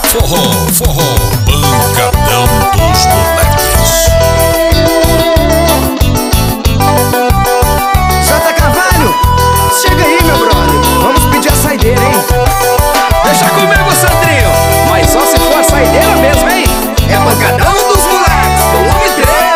Forró, pancadão dos moleques. Jota Carvalho, chega aí, meu brother. Vamos pedir a saideira, hein? Deixa comigo, Sandrinho, mas só se for a saideira mesmo, hein? É pancadão dos moleques, volume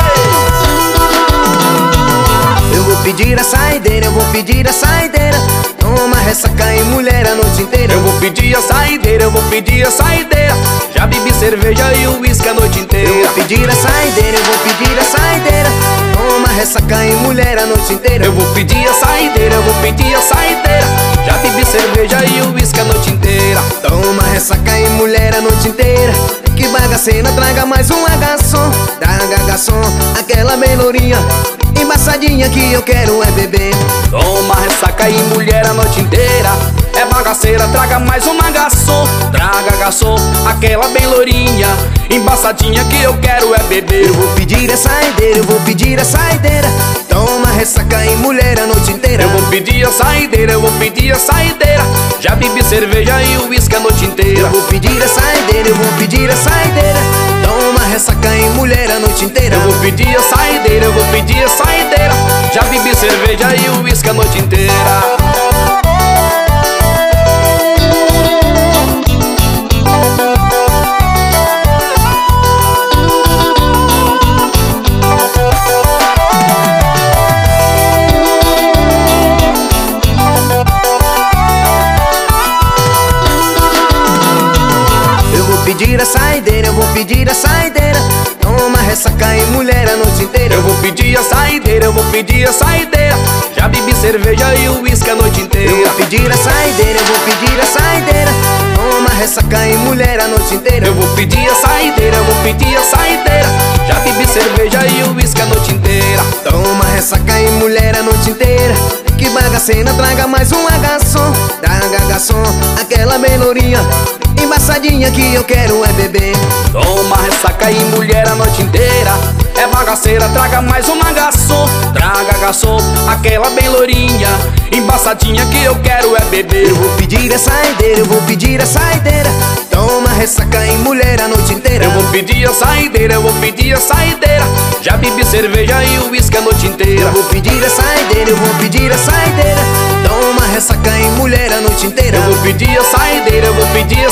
3. Eu vou pedir a saideira, eu vou pedir a saideira. Toma, ressaca e mulher a noite inteira. Eu vou pedir a saideira, eu vou pedir a saideira. Já bebi cerveja e uísque a noite inteira. Eu vou pedir a saideira, eu vou pedir a saideira. Toma, ressaca e mulher a noite inteira. Eu vou pedir a saideira, eu vou pedir a saideira. Já bebi cerveja e uísque a noite inteira. Toma, ressaca e mulher a noite inteira. Que bagaceira, traga mais um garçom. Traga, garçom, aquela bem lourinha, embaçadinha que eu quero é beber. Toma, ressaca e mulher a noite inteira. É bagaceira, traga mais uma garçom. Traga, garçom, aquela bem lourinha, embaçadinha que eu quero é beber. Eu vou pedir a saideira, eu vou pedir a saideira. Toma, ressaca e mulher a noite inteira. Eu vou pedir a saideira, eu vou pedir a saideira. Já bebi cerveja e uísque a noite inteira. Eu vou pedir a saideira, eu vou pedir a saideira. Toma, ressaca e mulher a noite inteira. Eu vou pedir a saideira, eu vou pedir a saideira. Já bebi cerveja e uísque a noite inteira. Eu vou pedir a saideira, eu vou pedir a saideira. Toma, ressaca e mulher a noite inteira. Eu vou pedir a saideira, eu vou pedir a saideira. Já bebi cerveja e uísque a noite inteira. Eu vou pedir a saideira, eu vou pedir a saideira. Toma, ressaca e mulher a noite inteira. Eu vou pedir a saideira, eu vou pedir a saideira. Já bebi cerveja e uísque a noite inteira. Toma, ressaca e mulher a noite inteira. Que bagaceira, traga mais um garçom. Traga, garçom, aquela bem lourinha, embaçadinha que eu quero é beber. Toma, ressaca e mulher a noite inteira. É bagaceira, traga mais uma garçom. Traga, garçom, aquela bem lourinha, embaçadinha que eu quero é beber. Eu vou pedir a saideira, eu vou pedir a saideira. Toma, ressaca e mulher a noite inteira. Eu vou pedir a saideira, eu vou pedir a saideira. Já bebi cerveja e uísque a noite inteira. Eu vou pedir a saideira, eu vou pedir a saideira. Toma, ressaca e mulher a noite inteira. Eu vou pedir a saideira, eu vou pedir a